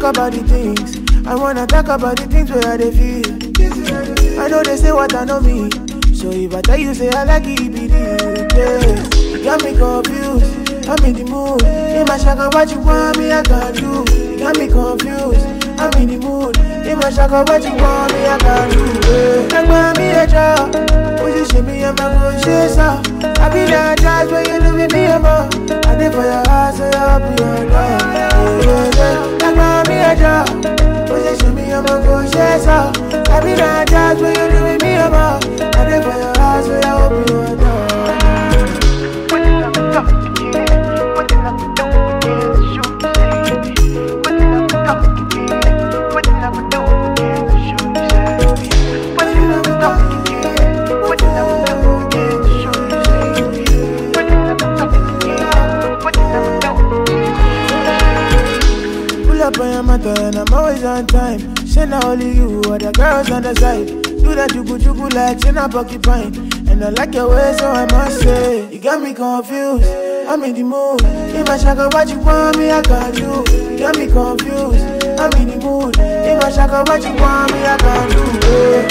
about the things. I wanna talk about the things where they feel. I know they say what I know me. So if I tell you say I like it, be real, yeah. You got me confused, I'm in the mood. In my shaka, what you want me, I can do. You got me confused, I'm in the mood. In my shaka, what you want me, I can do. Like me a job, position me, I'm a good chaser. I be that judge when you do with me, I'm a. I did for your house, so I'll be your dog. Like me a job, position me, I'm a good chaser. I be that judge when you do with me, I'm a. I did for your house, so I'll be your dog. Up on your matter and I'm always on time. Say not only you, other girls on the side. Do that jugu like say not porcupine. And I like your way, so I must say you got me confused, I'm in the mood. In my shaka, what you want me, I can do. You got me confused, I'm in the mood. In my shaka, what you want me, I can do.